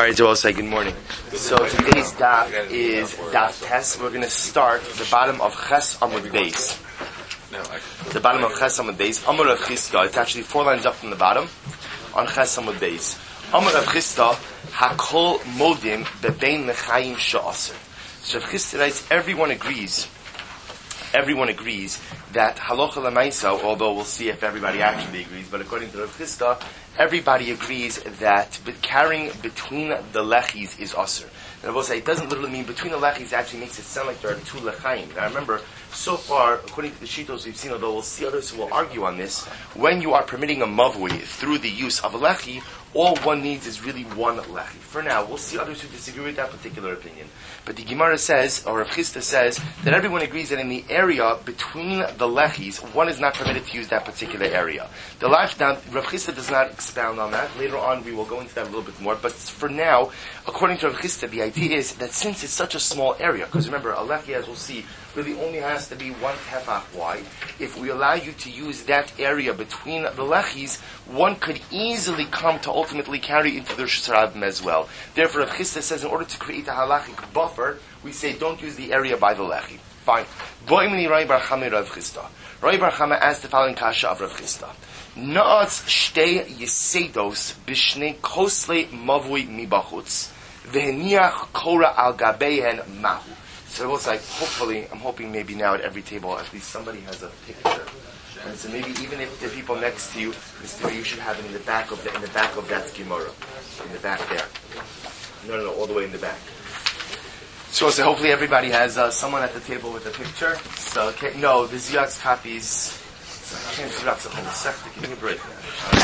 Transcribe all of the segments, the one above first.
Alright, so I'll say good morning. So today's daf is daf test. We're going to start the bottom of Ches Amud Beis. The bottom of Ches Amud Beis. Amud Rav Chisda. It's actually 4 lines up from the bottom on Ches Amud Beis. Amud Rav Chisda, Hakol Modim Bebein Lechayim Sha'aser. So Rav Chisda writes, everyone agrees that halacha lemaisa, although we'll see if everybody actually agrees, but according to Rav Chisda, everybody agrees that carrying between the lechis is aser. And I will say, it doesn't literally mean between the lechis, it actually makes it sound like there are two lechaim. Now remember, so far, according to the shitos we've seen, although we'll see others who will argue on this, when you are permitting a mavui through the use of a lechi, all one needs is really one lechi. For now, we'll see others who disagree with that particular opinion. But the Gemara says, or Rav Chisda says, that everyone agrees that in the area between the lechis, one is not permitted to use that particular area. The Rav Chisda does not expound on that. Later on, we will go into that a little bit more. But for now, according to Rav Chisda, the idea is that since it's such a small area, because remember, a lechi, as we'll see, really only has to be 1 tefach wide. If we allow you to use that area between the lechis, one could easily come to ultimately carry into the Rosh Hashanah as well. Therefore, Rav Chisda says in order to create a halachic buffer, we say don't use the area by the lechi. Fine. Boimini Rai Bar Chama Rav Chisda. Rai Bar Chama asked the following kasha of Rav Chisda. Na'atz shtei yesedos b'shnei kosle mavui mibachutz v'heniach kora al gabeihen mahu. So it was like, I'm hoping maybe now at every table at least somebody has a picture. And so maybe even if the people next to you, Mr. You should have it in the back of that Gemara. In the back there. No, all the way in the back. So hopefully everybody has someone at the table with a picture. So, no, the Ziyak's copies, I can't figure out the whole sector. Give me a break, man.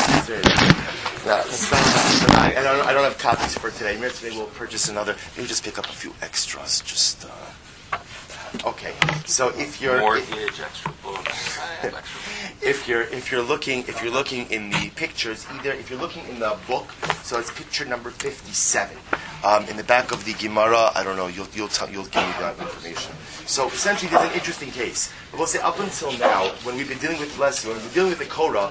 I don't have copies for today. Maybe today we'll purchase another. Maybe just pick up a few extras. Just okay. So if you're extra books. if you're looking in the pictures, either if you're looking in the book, so it's picture number 57. In the back of the Gemara, I don't know. You'll give me that information. So essentially, there's an interesting case. We'll say up until now, when we've been dealing with when we've been dealing with the Korah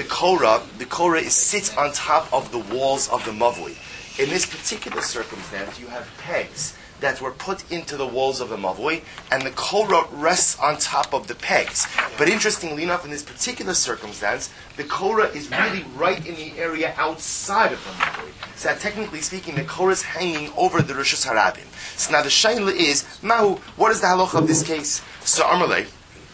sits on top of the walls of the Mavli. In this particular circumstance, you have pegs that were put into the walls of the Mavli, and the Korah rests on top of the pegs. But interestingly enough, in this particular circumstance, the Korah is really right in the area outside of the Mavli. So that technically speaking, the Korah is hanging over the Rosh Hashanah. So now the Shaila is, Mahu, what is the halacha of this case? So Amalei.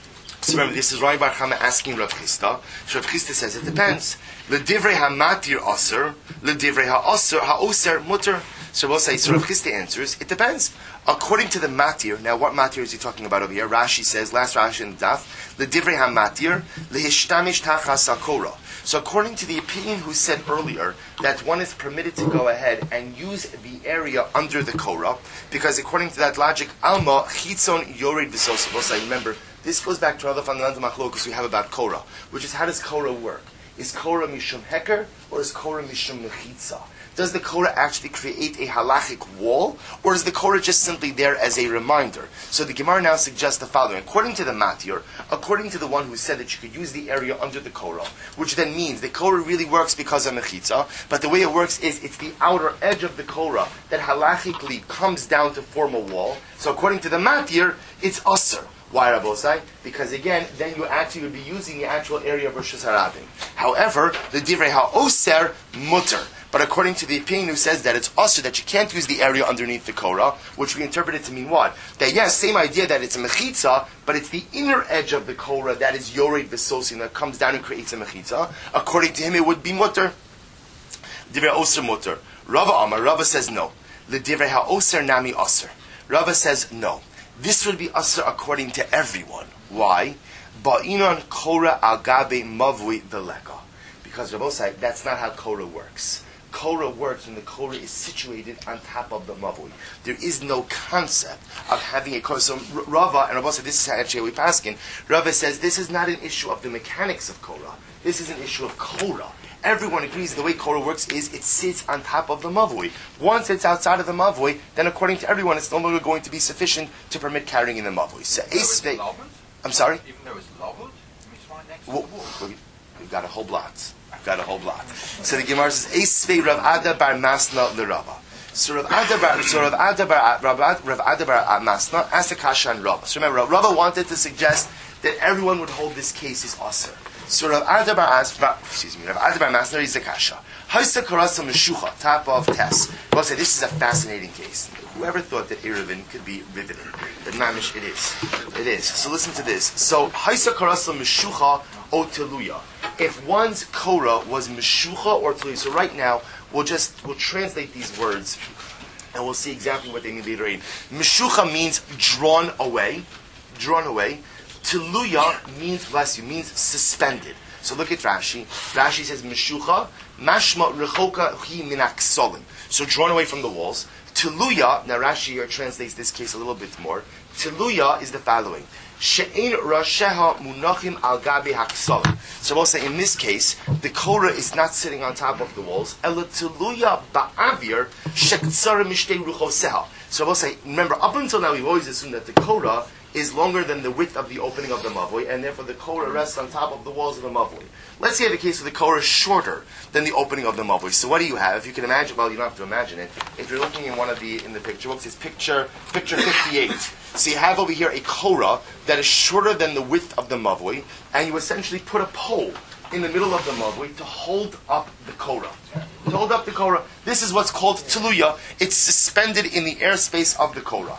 So remember, this is Rai Bar Chama asking Rav Chisda. So Rav Chisda says, it depends. L'divrei ha'matir aser, l'divrei ha'oser muter. So we'll say, so Rav Chisda answers, it depends. According to the matir, now what matir is he talking about over here? Rashi says, last Rashi in the daf, l'divrei ha'matir, l'hishtamish tachas ha'korah. So according to the opinion who said earlier that one is permitted to go ahead and use the area under the Korah, because according to that logic, Alma, Chitzon, Yored, V'sos. We'll say, remember, this goes back to another fundamental machlokus we have about Korah, which is how does Korah work? Is Korah mishum heker or is Korah mishum mechitza? Does the Korah actually create a halachic wall, or is the Korah just simply there as a reminder? So the Gemara now suggests the following. According to the Matir, according to the one who said that you could use the area under the Korah, which then means the Korah really works because of Mechitza, but the way it works is it's the outer edge of the Korah that halachically comes down to form a wall. So according to the Matir, it's Aser. Why, Rabbosai? Because again, then you actually would be using the actual area of Rosh Hashanah. However, the Divrei HaOser mutter. But according to the opinion who says that it's Aser, that you can't use the area underneath the Korah, which we interpret it to mean what? That yes, same idea that it's a Mechitza, but it's the inner edge of the Korah that is Yored V'sosin, that comes down and creates a Mechitza. According to him, it would be mutter. Divrei HaOser mutter. Rava says no. The Divrei HaOser nami Aser. Rava says no. This would be Aser according to everyone. Why? Ba'inon Korah al gabe mavui v'leka. Because Rabbosai, that's not how Korah works. Korah works when the Korah is situated on top of the Mavui. There is no concept of having a Korah. So Rava, and Rabbosai, this is actually we paskin. Rava says this is not an issue of the mechanics of Korah. This is an issue of Korah. Everyone agrees the way Korah works is it sits on top of the Mavui. Once it's outside of the Mavui, then according to everyone, it's no longer going to be sufficient to permit carrying in the Mavui. So, I'm sorry? Even though it's Lavut, it's right next to the wall. We've got a whole lot. So the Gemara says, Eisvei Rav Ada bar Masna l'Rava. So Rav Adabar Masna asked a kasha on Rava. So remember, Rava wanted to suggest that everyone would hold this case is aser. So Rav Adabar Masna is a kasha. Haisa karasa meshucha, top of test. We'll say this is a fascinating case. Whoever thought that Eruvin could be riveting? But mamish, it is. It is. So listen to this. So haisa karasa meshucha o teluya. If one's Korah was meshucha or teluya. So right now we'll translate these words and we'll see exactly what they mean later. Meshucha means drawn away. Drawn away. Teluya means, bless you, means suspended. So look at Rashi. Rashi says meshucha mashma rechoka hi min aksolim. So drawn away from the walls. Teluya, now Rashi here translates this case a little bit more. Teluya is the following. She'ein rasheha munachim al gabi haksolim. So we'll say in this case, the Korah is not sitting on top of the walls. Ela teluya ba'avir shektsara mishtei ruchoseha. So we'll say, remember, up until now we've always assumed that the Korah is longer than the width of the opening of the mavoi, and therefore the Korah rests on top of the walls of the mavoi. Let's say the case where the Korah is shorter than the opening of the mavoi. So what do you have? If you can imagine, well, you don't have to imagine it. If you're looking in the picture, what's this picture 58. So you have over here a Korah that is shorter than the width of the mavoi, and you essentially put a pole in the middle of the mavoi to hold up the Korah. To hold up the Korah. This is what's called teluya. It's suspended in the airspace of the Korah.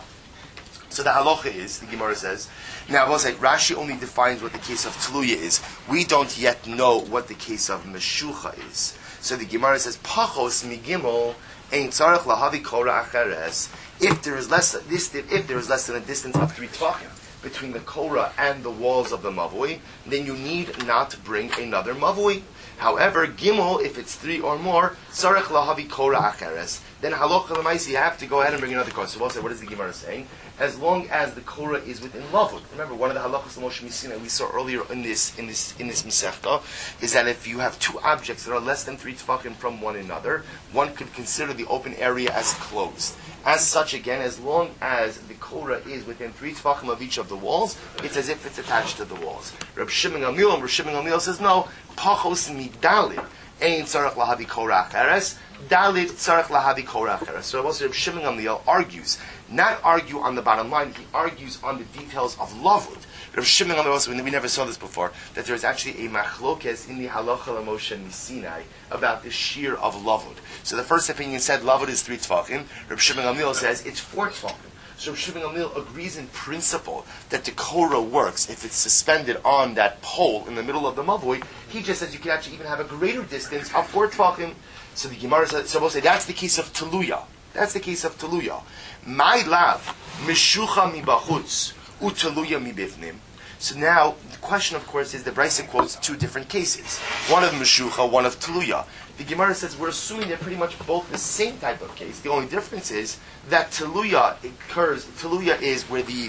So the halacha is, the Gemara says, now I will say, Rashi only defines what the case of teluya is. We don't yet know what the case of meshucha is. So the Gemara says, pachos migimel ein tzarech lahavi korah acheres. If there is less than a distance of 3 tvachim between the Korah and the walls of the mavoi, then you need not bring another mavoi. However, gimel, if it's 3 or more, tzarech lahavi korah acheres. Then halacha l'maisi, you have to go ahead and bring another korah. So we'll say, what is the Gemara saying? As long as the Korah is within lavud. Remember, one of the halachas of Moshe Misina we saw earlier in this Masechta is that if you have 2 objects that are less than 3 tefachim from one another, one could consider the open area as closed. As such, again, as long as the Korah is within 3 tefachim of each of the walls, it's as if it's attached to the walls. Reb Shimon Gamliel says no. Pachos midalid ein tzarech lahavi korah acheres. Dalid tzarech lahavi korah acheres. So also Reb Shimon Gamliel argues. Not argue on the bottom line, he argues on the details of lavud. Rav Shimon also, we never saw this before, that there is actually a machlokes in the halacha l'Moshe Sinai about the shear of lavud. So the first opinion said lavud is 3 tefachim. Rav Shimon Gamliel says it's 4 tefachim. So Rav Shimon Gamliel agrees in principle that the Korah works if it's suspended on that pole in the middle of the mavoi. He just says you can actually even have a greater distance of 4 tefachim. So the Gemara says, so we'll say that's the case of teluya. That's the case of teluya. My lav mishucha mi bachutz uteluya mi bifnim. So now the question, of course, is the Brisa quotes 2 different cases. One of meshucha, one of teluya. The Gemara says we're assuming they're pretty much both the same type of case. The only difference is that teluya occurs. Teluya is where the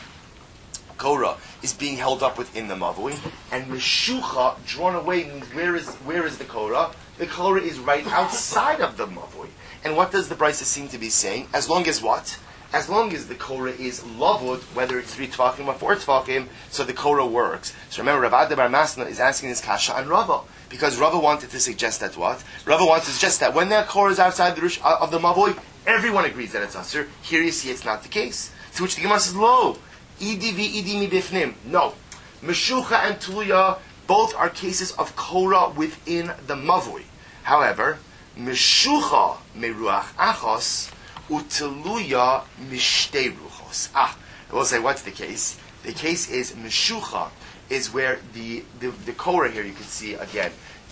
Korah is being held up within the mavui, and meshucha, drawn away, means where is the Korah? The Korah is right outside of the mavui. And what does the Brisa seem to be saying? As long as what? As long as the Korah is lavud, whether it's 3 tefachim or 4 tefachim, so the Korah works. So remember, Rav Adabar Masna is asking this kasha on Rava, because Rava wanted to suggest that what? Rava wanted to suggest that when that Korah is outside of the mavoi, everyone agrees that it's asur. Here you see it's not the case. To which the Gemara says, lo, idi vi mi bifnim. No. Meshucha and teluya, both are cases of Korah within the mavoi. However, meshucha meruach achos, uteluya mishtei ruchos. I will say, what's the case? The case is meshucha is where the Korah here, you can see again,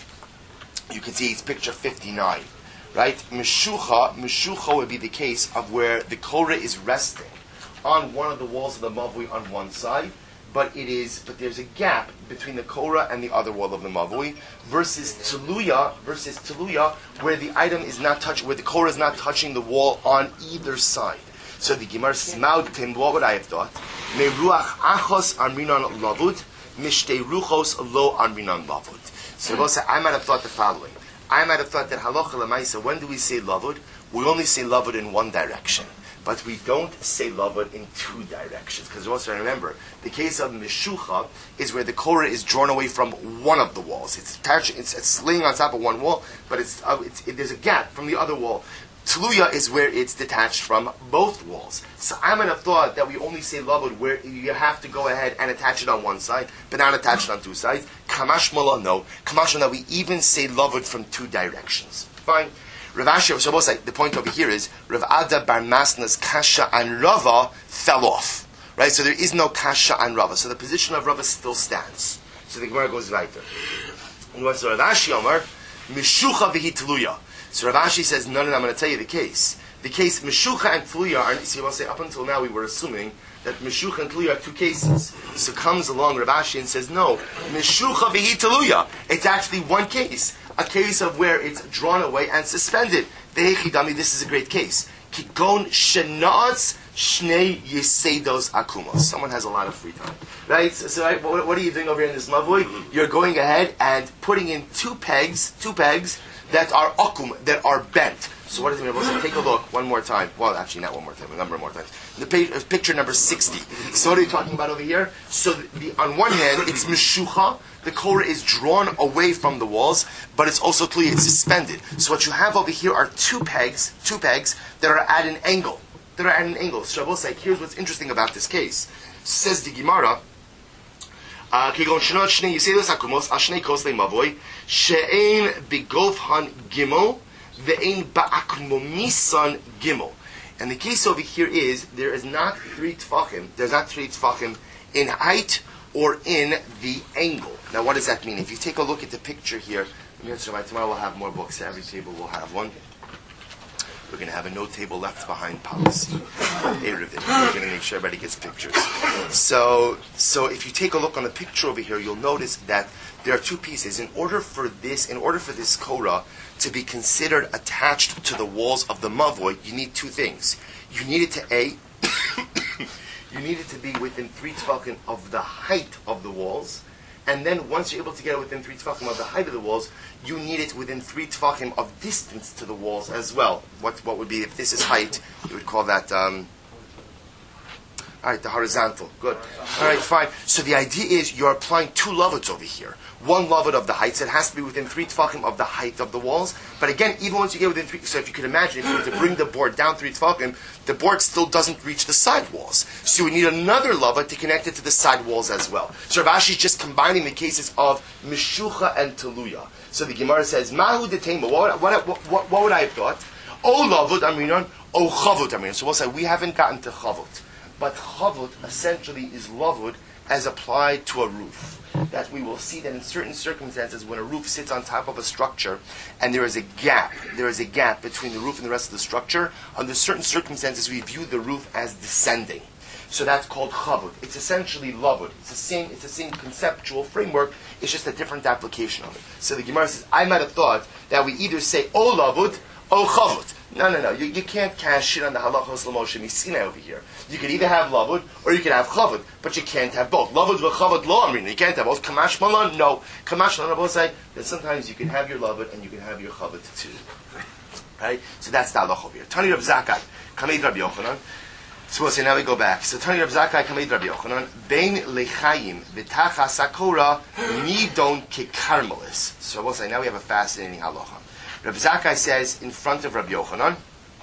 you can see it's picture 59, right? Meshucha would be the case of where the Korah is resting on one of the walls of the mavui on one side, but there's a gap between the Korah and the other wall of the mavui, versus teluya, where the item is not touching, where the Korah is not touching the wall on either side. So the Gemara says, what would I have thought? Meruach achos arminan lavud, mishtei ruchos lo arminan lavud. So I might have thought the following. I might have thought that halacha l'maisa, when do we say lavud? We only say lavud in one direction. But we don't say lavud in 2 directions. Because also remember, the case of meshucha is where the Korah is drawn away from one of the walls. It's attached, it's laying on top of one wall, but there's a gap from the other wall. Tluya is where it's detached from both walls. So I might have thought that we only say lavud where you have to go ahead and attach it on one side, but not attach it on two sides. Kamash mala, no. Kamash mala, we even say lavud from two directions. Fine. Rav Ashi of Shabbos, the point over here is Rav Ada bar Masna's kasha and Rava fell off. Right? So there is no kasha and Rava. So the position of Rava still stands. So the Gemara goes weiter. And what's Rav Ashi Omar? Mishucha v'hi tluya. So Rav Ashi says, no, I'm going to tell you the case. The case, Meshucha and Tluya are, see, I will say, up until now we were assuming that Meshucha and Tluya are two cases. So comes along Rav Ashi and says, no, Meshucha v'hi Tluya. It's actually one case. A case of where it's drawn away and suspended. Ve'echidami, this is a great case. Kigon shenaz shnei yeseidos akumos. Someone has a lot of free time. Right? So right, what are you doing over here in this mavui? You're going ahead and putting in two pegs, that are akum, that are bent. So what does it mean? Take a look one more time. Well, actually not one more time, a number more times. The picture number 60. So what are you talking about over here? So on one hand, it's meshucha. The korah is drawn away from the walls, but it's also tluya, it's suspended. So what you have over here are two pegs that are at an angle. So Shabbos, like, here's what's interesting about this case. Says the Gemara, Kigon shenot shnei yiseidos akumos ashnei koslei mavoy she'ein bigofhan gimel ve'ein ba'akmomisan gimel. And the case over here is there's not three tefachim in height or in the angle. Now what does that mean? If you take a look at the picture here, tomorrow we'll have more books. Every table will have one. We're going to have a no table left behind policy. We're going to make sure everybody gets pictures. So if you take a look on the picture over here, you'll notice that there are two pieces. In order for this korah to be considered attached to the walls of the mavoi, you need two things. You need it to you need it to be within 3 tefachim of the height of the walls. And then once you're able to get it within 3 tefachim of the height of the walls, you need it within 3 tefachim of distance to the walls as well. What would be, if this is height, you would call that, all right, the horizontal. Good. All right, fine. So the idea is you're applying 2 lovuts over here. One lovut of the height, so it has to be within 3 tefachim of the height of the walls. But again, even once you get within 3, so if you could imagine, if you were to bring the board down 3 tefachim, the board still doesn't reach the side walls. So we need another lovut to connect it to the side walls as well. So Rav Ashi is just combining the cases of Meshucha and Teluya. So the Gemara says, Mahu detema, what would I have thought? O lavut aminon, O chavut aminon. So we'll say, we haven't gotten to chavut. But chavut essentially is lavud as applied to a roof. That we will see that in certain circumstances when a roof sits on top of a structure and there is a gap between the roof and the rest of the structure, under certain circumstances we view the roof as descending. So that's called chavud. It's essentially lavud. It's the same conceptual framework, it's just a different application of it. So the Gemara says, I might have thought that we either say o lavud, o chavud. No. You can't cast shit on the halachos l'moshe misina over here. You could either have lavud or you could have chavud, but you can't have both. Lavud v'chavud lo amrin. You can't have both. Kamash malan, no. Kamash malan, both say that sometimes you can have your lavud and you can have your chavud too. Right? So that's the halach over here. Tani Rav Zakai, Kameid Rabbi Yochanan. So we'll say now we go back. So Tani Rav Zakai, Kameid Rabbi Yochanan. Bein lechayim v'tachas hakora nidon kekarmelis. So we'll say now we have a fascinating halacha. Rav Zakai says in front of Rabbi Yochanan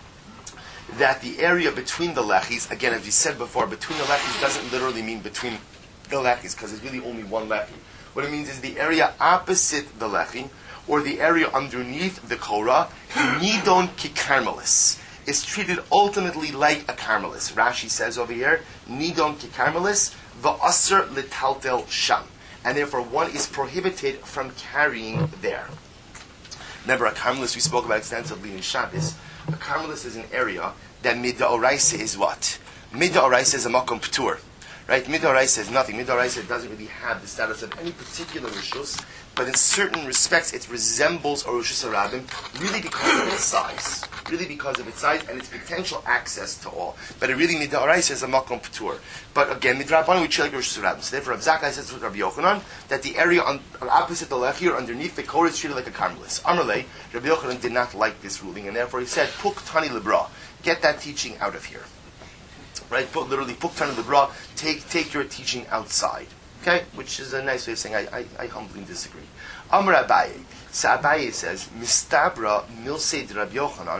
that the area between the lechis, again, as we said before, between the lechis doesn't literally mean between the lechis, because there's really only one lechi. What it means is the area opposite the lechi, or the area underneath the korah, nidon kikarmelis, is treated ultimately like a karmelis. Rashi says over here, nidon kikarmelis, va'aser litaltel sham. And therefore one is prohibited from carrying there. Remember, a karmelis we spoke about extensively in Shabbos. A karmelis is an area that mid'oraisa is what? Mid'oraisa is a makom p'tur. Right? Mid'oraisa is nothing. Mid'oraisa doesn't really have the status of any particular rishus, but in certain respects it resembles a rishus harabim, really because of its size. Really because of its size and its potential access to all. But it really, mid'oraisa is a makom p'tur. But again, midrabanan we treat like a rishus harabim. So therefore, Rav Zakai says with Rabbi Yochanan that the area opposite the lechi or underneath the korah is treated like a karmelis. Amarle, Rabbi Yochanan did not like this ruling, and therefore he said, Puk tani lebra, get that teaching out of here. Right? Literally, Puk tani lebra, take your teaching outside. Okay? Which is a nice way of saying I humbly disagree. Amar Abaye. So Abaye says, Mistabra milseid Rabbi Yochanan,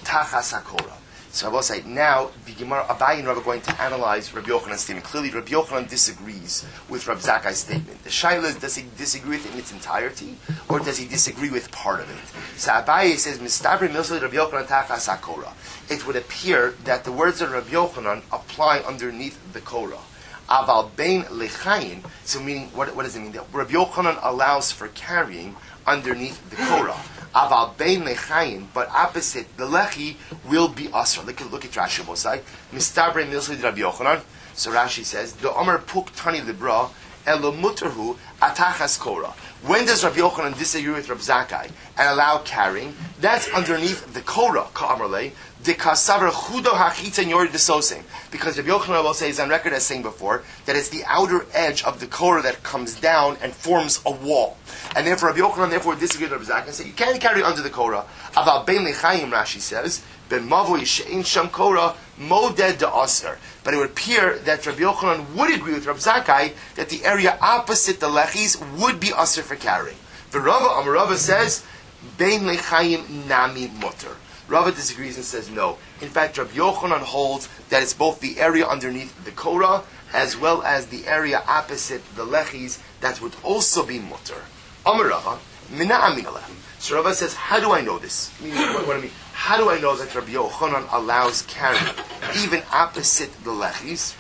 tachas hakora. So I will say now the Gemara Abaye and Rav are going to analyze Rabbi Yochanan's statement. Clearly, Rabbi Yochanan disagrees with Rav Zakkai's statement. The shaila is, does he disagree with it in its entirety, or does he disagree with part of it? So Abaye says, "Mistabri milsei Rabbi Yochanan tachas hakora." It would appear that the words of Rabbi Yochanan apply underneath the korah. Aval bein lechayin. So meaning, what does it mean? That Rabbi Yochanan allows for carrying underneath the korah. Aval bein lechayin, but opposite the lechi will be asr. Look at Rashi Bosai. Mistabre milsei Rabbi Yochanan. So Rashi says, the Omer puk tani libra elo muterhu atachas korah. When does Rabbi Yochanan disagree with Rav Zakkai and allow carrying? That's underneath the korah. Ka'amarle de kasaver chudo hachita yori desosing. Because Rabbi Yochanan will say, is on record as saying before, that it's the outer edge of the korah that comes down and forms a wall. And therefore Rabbi Yochanan therefore disagreed with Rav Zakkai and said, you can't carry under the korah. Aval bein lechayim, Rashi says, ben mavui she'in sham korah moded de aser. But it would appear that Rabbi Yochanan would agree with Rav Zakkai that the area opposite the lechis would be aser for carrying. The Rava says, bein lechayim nami mutter. Rava disagrees and says no. In fact, Rabbi Yochanan holds that it's both the area underneath the korah as well as the area opposite the lechis that would also be mutter. Amar Rava, mina amin alehem. So Rava says, how do I know this? What do I mean? How do I know that Rabbi Yochanan allows carrying even opposite the lechis?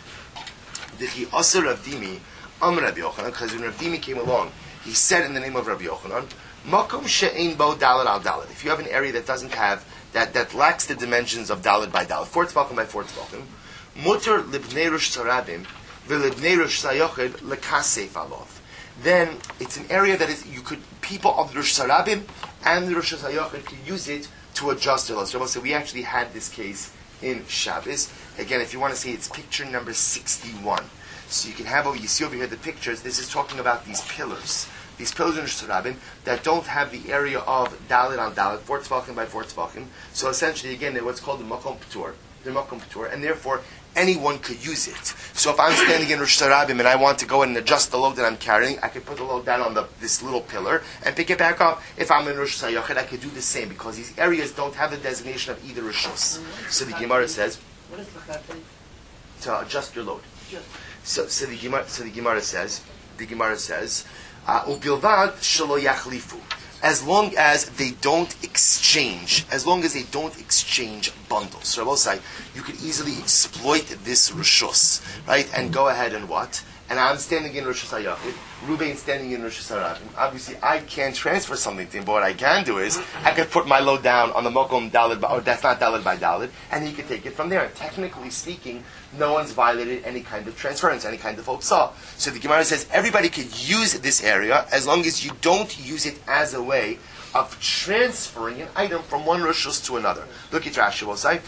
Dichi aser Rav Dimi, Amar Rabbi Yochanan, because when Rav Dimi came along, he said in the name of Rabbi Yochanan, Makom she'ein bo daled al daled. If you have an area that doesn't have that lacks the dimensions of daled by daled, 4 tzvachim by 4 tzvachim, muter libnei rosh sarabim v'libnei rosh sayochid lekasef alov. Then it's an area that is people of the rosh sarabim and the rosh sayochid can use it to adjust their laws. So we actually had this case in Shabbos. Again, if you want to see, it's picture number 61. So you can have you see over here the pictures. This is talking about these pillars. These pillars in Rosh Hashanah that don't have the area of Dalit on Dalit, 4 tzvachim by 4 tzvachim. So essentially, again, they're what's called the Makom P'tur, and therefore anyone could use it. So if I'm standing in Rosh Hashanah and I want to go in and adjust the load that I'm carrying, I could put the load down on this little pillar and pick it back up. If I'm in Rosh Hashanah, I could do the same because these areas don't have the designation of either Rishos. So the Gemara says, what is the to adjust your load. So the Gemara says, Ubilvad shelo yachlifu. As long as they don't exchange bundles. So I will say, you could easily exploit this rishus, right? And go ahead and what? And I'm standing in Rosh Hashanah. Ruben standing in Rosh Hashanah. Obviously, I can't transfer something to him, but what I can do is, I could put my load down on the Mokom Dalid, or that's not Dalid by Dalid, and he could take it from there. And technically speaking, no one's violated any kind of transference, any kind of hotzah. So the Gemara says, everybody could use this area, as long as you don't use it as a way of transferring an item from one Roshus to another. Look at Rashi, we'll say,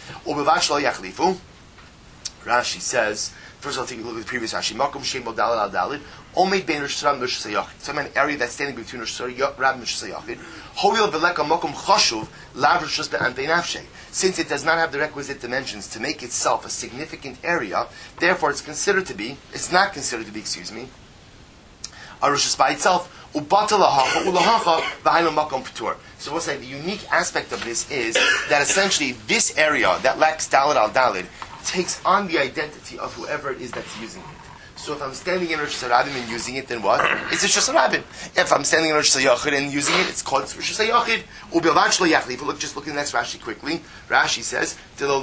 Rashi says, first of all, take a look at the previous Rashi. Makom Shem Dalad al Dalid. Omeid Ben Rosh Hashanah Rosh Hashanah. Some an area that's standing between Rosh Hashanah and Rosh Hashanah. Hoil Veleka Makom Chashuv Lav Rosh Hashanah and Nafshe. Since it does not have the requisite dimensions to make itself a significant area, therefore it's not considered to be, a Rosh Hashanah by itself. So we'll say the unique aspect of this is that essentially this area that lacks Dalid al Dalid takes on the identity of whoever it is that's using it. So if I'm standing in Rosh Hashanah and using it, then what? It's Rosh Hashanah. If I'm standing in Rosh Hashanah and using it, it's called Rosh Hashanah. Look, just look at the next Rashi quickly. Rashi says,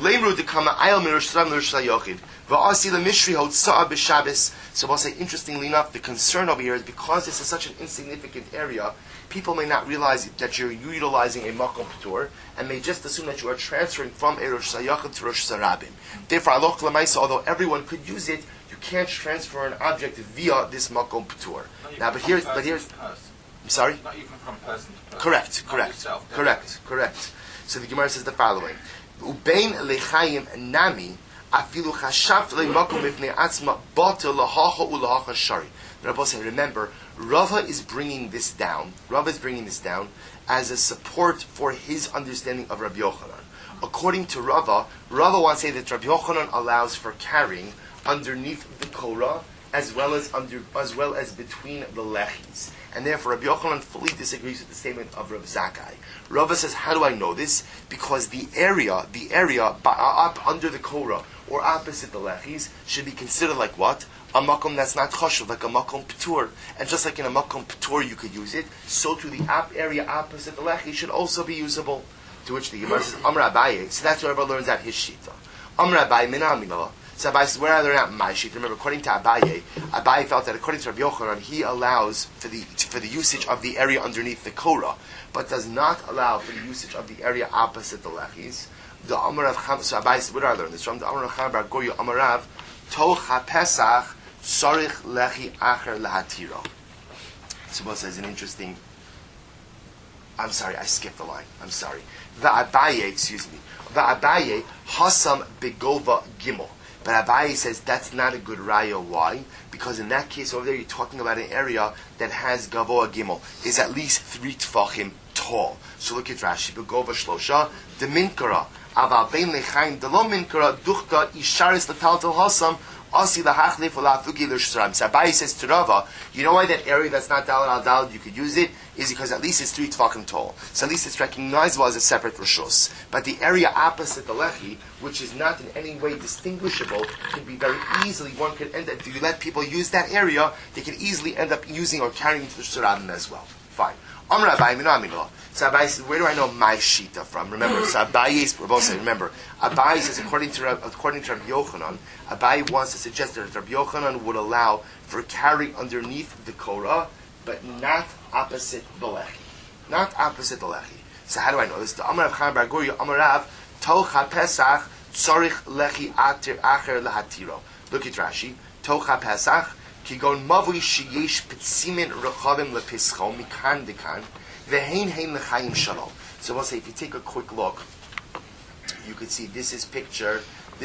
so we'll say, interestingly enough, the concern over here is because this is such an insignificant area, people may not realize that you're utilizing a Makom P'tur, and may just assume that you are transferring from a Rosh Hashanah to Rosh Hashanah. Therefore, although everyone could use it, you can't transfer an object via this Makom P'tur. Now, but here's, I'm sorry? Not even from person to person. Correct. So the Gemara says the following: Ubein lechayim nami afilu chashav le'makom mifnei atzma bata lahacha ulahacha shari. Rabbi saying, remember, Rava is bringing this down as a support for his understanding of Rabbi Yochanan. According to Rava wants to say that Rabbi Yochanan allows for carrying underneath the korah as well as between the lechis. And therefore, Rabbi Yochanan fully disagrees with the statement of Rav Zakkai. Rava says, how do I know this? Because the area up under the Korah or opposite the lechis should be considered like what? A makom that's not chashuv, like a makom p'tur. And just like in a makom p'tur you could use it, so to the area opposite the lechi should also be usable. To which the Gemara says, Amr Abaye. So that's where Rabbi learns out his shita. Amr Abaye minamina. So Abaye says, where I learn out my shita? Remember, according to Abaye felt that according to Rabbi Yochanan, he allows for the usage of the area underneath the Korah, but does not allow for the usage of the area opposite the lechis. The Amr of Cham. So Abaye says, where do I learn this from? The Amr of Cham bar Gorya Amr Rav Tocha Pesach Sarich Lechi Acher Lahatiro. So says an interesting. I'm sorry, I skipped the line. I'm sorry. Va'abaye, Va'abaye Hasam Begova Gimel. But Abaye says that's not a good raya. Why? Because in that case over there, you're talking about an area that has Gavoa Gimel, is at least 3 tfachim tall. So look at Rashi. Begova Shlosha, the Minkara, Aval Bein Lechaim, the Lo Minkara, Duchta, Isharis Lataltal Hasam, Asi Lahachle Falafugi Lushram. So Abaye says to Rava, you know why that area that's not Dalad al Dalad, you could use it? Is because at least it's 3 tefachim tall. So at least it's recognizable as a separate rishus. But the area opposite the lechi, which is not in any way distinguishable, can be very easily, one could end up, if you let people use that area, they can easily end up using or carrying to the shuradim as well. Fine. Amr Abaye minamino. So Abaye says, where do I know my shita from? Remember, so Abaye, we're both saying, remember, Abaye says, according to Rabbi Yochanan, Abaye wants to suggest that Rabbi Yochanan would allow for carrying underneath the Korah, but not opposite the lechi. Not opposite the lechi. So how do I know this? The Amar of Cham bar Gorya Amar Rav Tocha Pesach Tzorich Lechi Acher Lahatiro. Look at Rashi. Tocha Pesach Kigon Mavui Sheyesh Petzimin Rechavim Lepischo Mikan Dekan Vehein Hein Lechayim Shalom. So we'll say if you take a quick look, you could see this is picture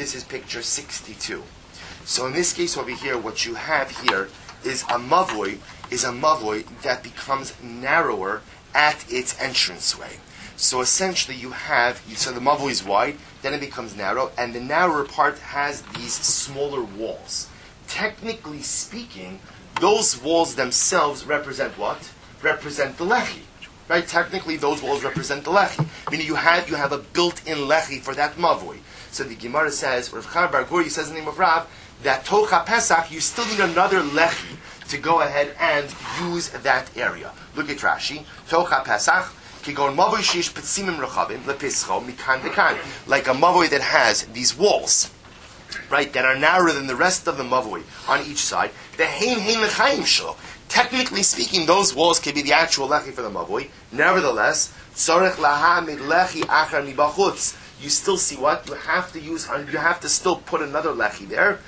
62. So in this case over here, what you have here is a mavoi that becomes narrower at its entranceway. So essentially the mavoi is wide, then it becomes narrow, and the narrower part has these smaller walls. Technically speaking, those walls themselves represent what? Represent the lechi. Right? Technically those walls represent the lechi. Meaning you have a built-in lechi for that mavoi. So the Gemara says, Rav Cham bar Gorya says in the name of Rav, that Tocha Pesach, you still need another lechi to go ahead and use that area. Look at Rashi. Tocha Pesach, kigon mavoi sheish petzimim rechavim lepischo mikan dekan. Like a mavoi that has these walls, right, that are narrower than the rest of the mavoi on each side. The hein lechayim shlo. Technically speaking, those walls can be the actual lechi for the mavoi. Nevertheless, tzorech laha mid lechi acher mibachutz. You still see what? You have to still put another lechi there.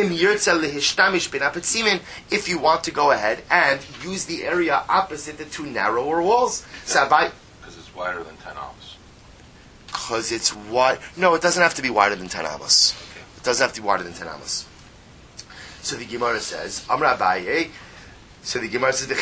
If you want to go ahead and use the area opposite the 2 narrower walls. Because it's wider than 10 amos. Because it's wide. No, it doesn't have to be wider than 10 amos. Okay. It doesn't have to be wider than 10 amos. So the Gemara says, Amr Abaye. So the Gemara says,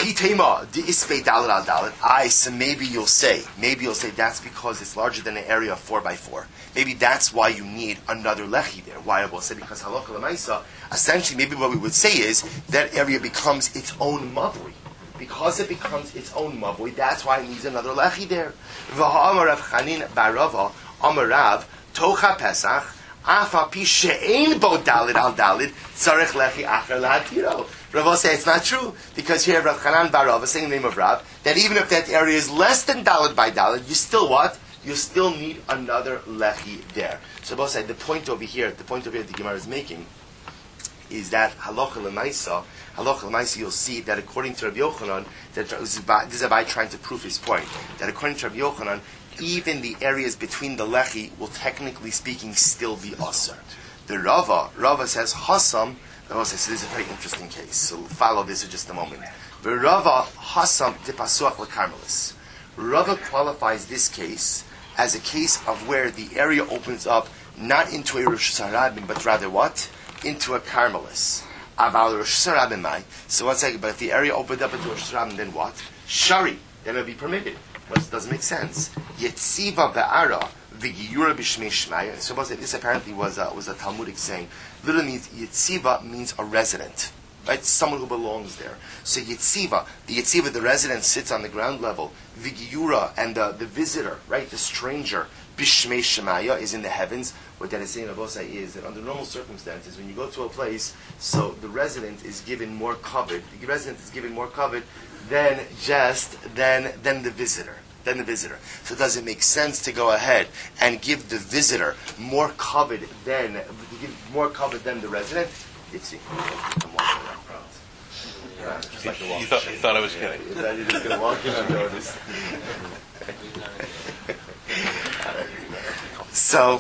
so maybe you'll say that's because it's larger than an area of 4x4. Maybe that's why you need another lechi there. Why I will say because halacha l'maisa, essentially maybe what we would say is that area becomes its own mavui. Because it becomes its own mavui, that's why it needs another lechi there. V'ha'amar Rav Chanin bar Rava, Amar Rav, Tocha Pesach, Afa pi she'ein bo dalid al dalid, tzarech lechi acher lahatiro. Rav say it's not true, because here Rav Chanan bar Rav, saying the name of Rav, that even if that area is less than dalid by dalid, you still what? You still need another lechi there. So Rav said the point over here that the Gemara is making is that halacha l'maisa, you'll see that according to Rabbi Yochanan, that this is Abai trying to prove his point, that according to Rabbi Yochanan, even the areas between the lechi will technically speaking still be asar. The Rava says hasam. Rava says so this is a very interesting case. So we'll follow this in just a moment. The Rava hasam depasuach lekarmelis. Rava qualifies this case as a case of where the area opens up not into a Rosh Hashanah, but rather what? Into a Carmelis. About Rosh Hashanah. So one second, but if the area opened up into Rosh Hashanah, then what? Shari. Then it would be permitted. But it doesn't make sense. Yetziva be'ara v'giyura b'shmei shmaya. So this apparently was a Talmudic saying. Literally means Yetziva means a resident. right? Someone who belongs there. So Yitziva, the resident sits on the ground level. Vigiyura, and the visitor, right, the stranger, Bishmei Shemaya, is in the heavens. What that is saying, Rabosai, is that under normal circumstances, when you go to a place, so the resident is given more covet. The resident is given more covet than the visitor. So does it make sense to go ahead and give the visitor more covet than the resident? It's you thought I was kidding. You're just going to walk in and notice. So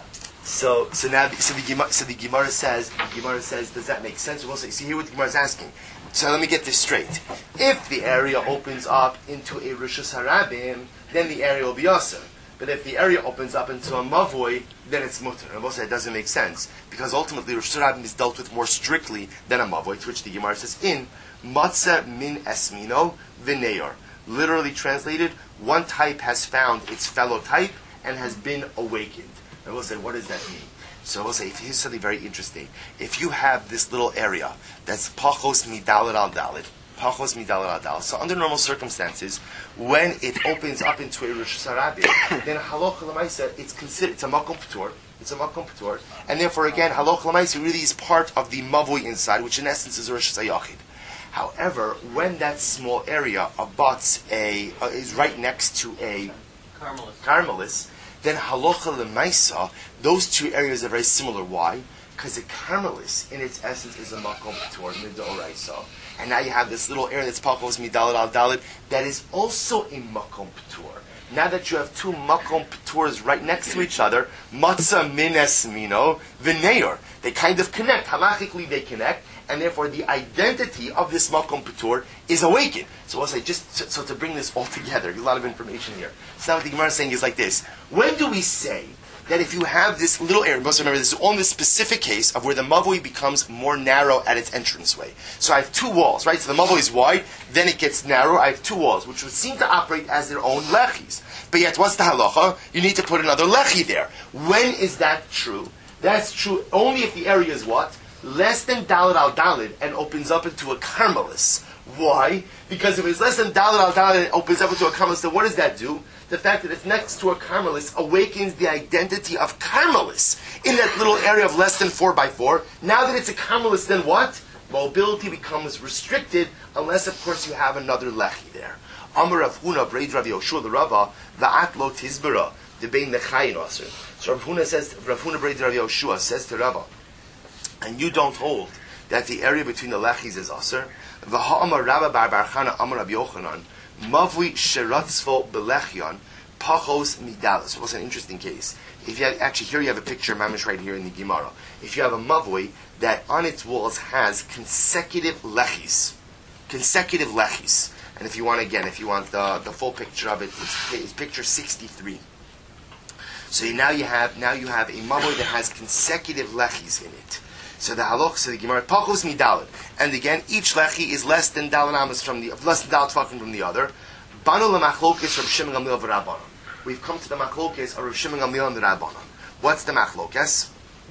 the Gemara says, does that make sense? We'll see here what the Gemara is asking. So let me get this straight. If the area opens up into a Rishus Harabim, then the area will be Yasser. But if the area opens up into a Mavoi, then it's Mutter. And we'll say it doesn't make sense, because ultimately Rishus Harabim is dealt with more strictly than a Mavoi, to which the Gemara says, in Matzah min esmino v'neyor. Literally translated, one type has found its fellow type and has been awakened. And we'll say, what does that mean? So we'll say, here's something very interesting. If you have this little area that's pachos midalet al dalet, so under normal circumstances, when it opens up into a Rosh Hashanah, then halacha l'maisa, it's a makom p'tur, and therefore again, halacha l'maisa really is part of the mavui inside, which in essence is a Rosh Hashanah. However, when that small area abuts is right next to a Carmelis, then halacha l'maisa, those two areas are very similar. Why? Because the Carmelis, in its essence, is a makom p'tur, midoraisa. And now you have this little area that's pachos midalet al dalet that is also a makom p'tur. Now that you have two makom p'turs right next to each other, matzah min esmino v'neyor, they kind of connect. Halachically they connect, and therefore the identity of this makom p'tur is awakened. So I'll say, so to bring this all together, a lot of information here. So now what the Gemara is saying is like this. When do we say that if you have this little area, most remember this is only the specific case of where the mavoi becomes more narrow at its entranceway. So I have two walls, right? So the mavoi is wide, then it gets narrow. I have two walls, which would seem to operate as their own lechis. But yet, what's the halacha? You need to put another lechi there. When is that true? That's true only if the area is what? Less than dalet al dalet and opens up into a carmelis. Why? Because if it's less than dalet al dalet and it opens up into a carmelis, then what does that do? The fact that it's next to a Carmelis awakens the identity of Carmelis in that little area of less than 4x4. Now that it's a Carmelis, then what? Mobility becomes restricted unless, of course, you have another Lechi there. Amar Rav Huna, Breid Rav Yoshua, the Rava, Va'at lo tizbara, debein lechayin aser. So Rav Huna Breid Rav Yoshua says to Rava, and you don't hold that the area between the Lechis is aser. V'ha'amar Rabba bar Barchana Amar Rav Yochanan, Mavui sheratzvo belechyon pachos midalas. It was an interesting case. If you have, actually here you have a picture, mamish right here in the Gemara. If you have a mavui that on its walls has consecutive lechis, and if you want the full picture of it, it's picture 63. So now you have a mavui that has consecutive lechis in it. So the Gemara pachos midalet, and again each lechi is less than dalet amas less than dalet tefachim from the other. Banu lemachlokes Rav Shimon Gamliel v'Rabbanan. We've come to the machlokes of Rav Shimon Gamliel and the Rabbanan. What's the machlokes?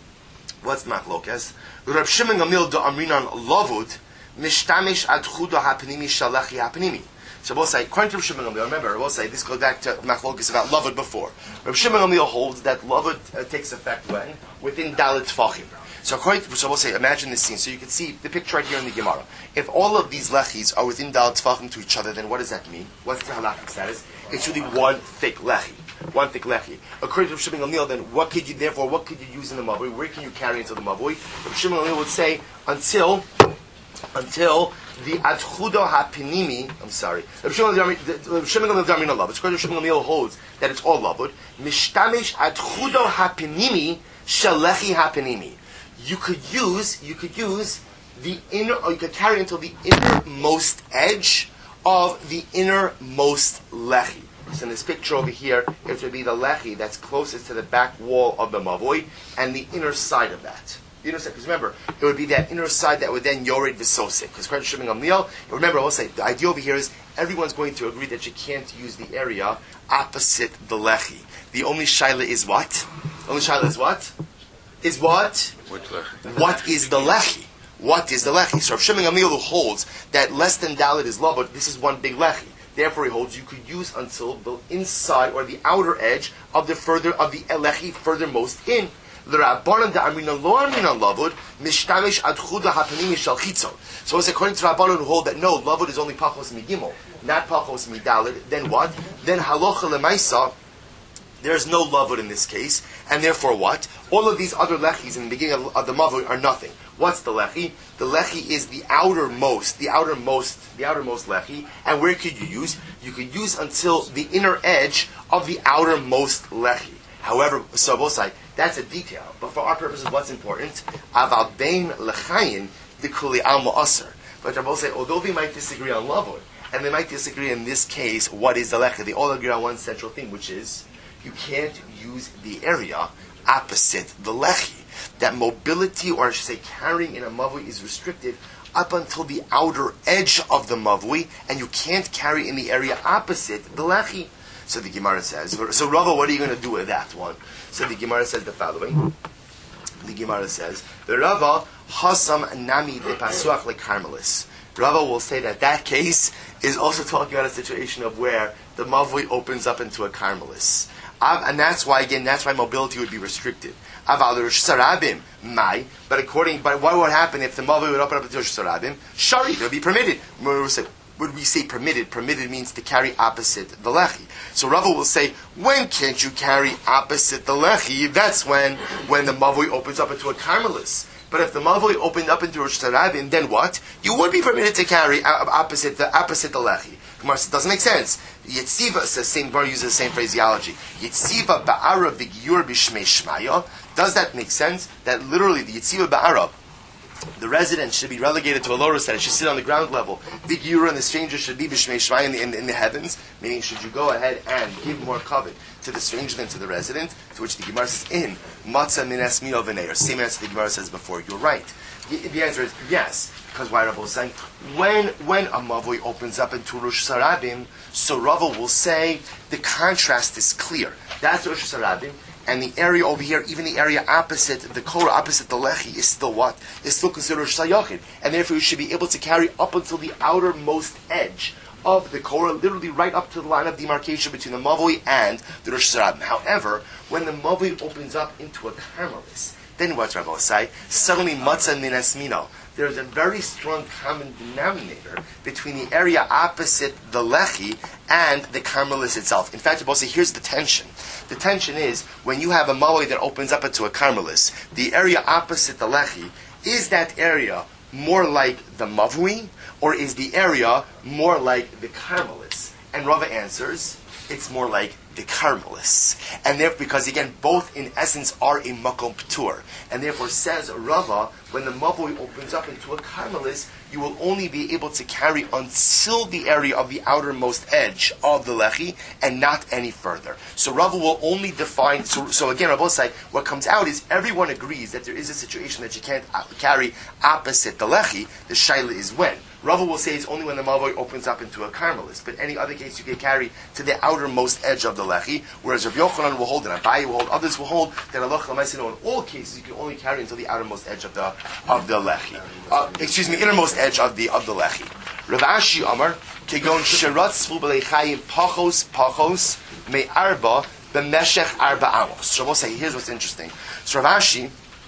Rav Shimon Gamliel da Amrinan lavud mishtamish ad chuda hapenimi shalechi hapenimi. So we'll say, according to Rav Shimon Gamliel, remember, we'll say this goes back to machlokes about lavud before. Rav Shimon Gamliel holds that lavud takes effect when? Within dalet tefachim. So we'll say, imagine this scene. So you can see the picture right here in the Gemara. If all of these lechis are within dalet tefachim to each other, then what does that mean? What's the halakhic status? It's really one thick lechi. According to Rav Shimon Gamliel, then what could you use in the mavoi? Where can you carry into the mavoi? Rav Shimon Gamliel would say until the adchudo hapinimi. I'm sorry. Rav Shimon Gamliel Darmin love. It's according to Rav Shimon Gamliel holds that it's all lavud. Mishtamish adchudo hapinimi shalechi hapinimi. You could use the inner, or you could carry until the innermost edge of the innermost lechi. So in this picture over here, it would be the lechi that's closest to the back wall of the mavoi and the inner side of that. The inner side, because remember, it would be that inner side that would then yored v'sosik. Because according to Shimon Gamliel, remember, I will say, the idea over here is everyone's going to agree that you can't use the area opposite the lechi. The only shaila is what? Is what? Which lechi? What is the lechi? what is the lechi. So Rav Shimon Gamliel holds that less than dalet is lavud. This is one big lechi. Therefore, he holds you could use until the inside or the outer edge of the lechi furthermost in. So according to Rabbanan who hold that no, lavud is only pachos migimel, not pachos midalid, then what? Then halacha lemaisa, there's no lavud in this case, and therefore what? All of these other lechis in the beginning of the mavud are nothing. What's the lechi? The lechi is the outermost lechi, and where could you use? You could use until the inner edge of the outermost lechi. However, so Bosai, that's a detail, but for our purposes, what's important? Aval bein lechayin dikuli al ma'aser. But Rabbi say, although they might disagree on lavud, and they might disagree in this case, what is the lechi? They all agree on one central thing, which is you can't use the area opposite the lechi. That mobility, or I should say carrying in a mavui, is restricted up until the outer edge of the mavui, and you can't carry in the area opposite the lechi. So the Gemara says, so Rava, what are you going to do with that one? So the Gemara says the following. The Gemara says, the Rava hasam nami de pasuach le karmelis. Rava will say that case is also talking about a situation of where the mavui opens up into a karmelis. And that's why mobility would be restricted. But what would happen if the mavui would open up into Rosh Sarabim? Shari, it would be permitted. Would we say permitted? Permitted means to carry opposite the lechi. So Rava will say, when can't you carry opposite the lechi? That's when the mavui opens up into a karmelis. But if the mavui opened up into Rosh Hashanah, then what? You would be permitted to carry opposite the lechi. Gemara says, doesn't make sense. Yetziva says, same Gemara uses the same phraseology. Yetziva ba'ara v'gyur b'shmei shmaya. Does that make sense? That literally the Yetziva ba'ara, the resident should be relegated to a lower set. It should sit on the ground level. The Giyura and the stranger should be b'shmei shmaya in the heavens. Meaning, should you go ahead and give more covet to the stranger than to the resident? To which the Gemara says, in matzah min esmino v'neir. Same answer the Gemara says before. You're right. The answer is yes. Because why Rava was saying, when a mavui opens up into Rosh Hashanah, so Rava will say the contrast is clear. That's Rosh Hashanah. And the area over here, even the area opposite the Korah, opposite the Lechi, is still what? Is still considered Rosh Hashanah. And therefore you should be able to carry up until the outermost edge of the Korah, literally right up to the line of demarcation between the Mavui and the Rosh Hashanah. However, when the Mavui opens up into a Carmelis, then what's Rabbi say? Suddenly matzah min esmino. There's a very strong common denominator between the area opposite the Lechi and the Carmelis itself. In fact, Rabbi say, here's the tension. The tension is, when you have a Mavui that opens up into a Carmelis, the area opposite the Lechi, is that area more like the Mavui, or is the area more like the Carmelis? And Rava answers, it's more like the Carmelis. And therefore, because again, both in essence are a Makom P'tur. And therefore says Rava, when the Mavui opens up into a Carmelis, you will only be able to carry until the area of the outermost edge of the Lechi, and not any further. So Rava will only define, so again, Rava will say, what comes out is everyone agrees that there is a situation that you can't carry opposite the Lechi. The Shaila is when. Rava will say it's only when the Mavui opens up into a Carmelis, but any other case you can carry to the outermost edge of the Lechi, whereas Rav Yochanan will hold, and Abaye will hold, others will hold, that Allah in all cases you can only carry until the outermost edge of the Lechi. Innermost edge of the Lechi. Rav Ashi Amar, Kegon Sheratzvu B'leichayim Pachos Me'arba B'meshech Arba Amos. So we'll say, here's what's interesting. So Rav Ashi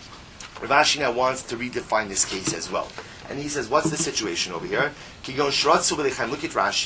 now wants to redefine this case as well. And he says, what's the situation over here? Kigon Shratzu B'Lechaim. Look at Rashi.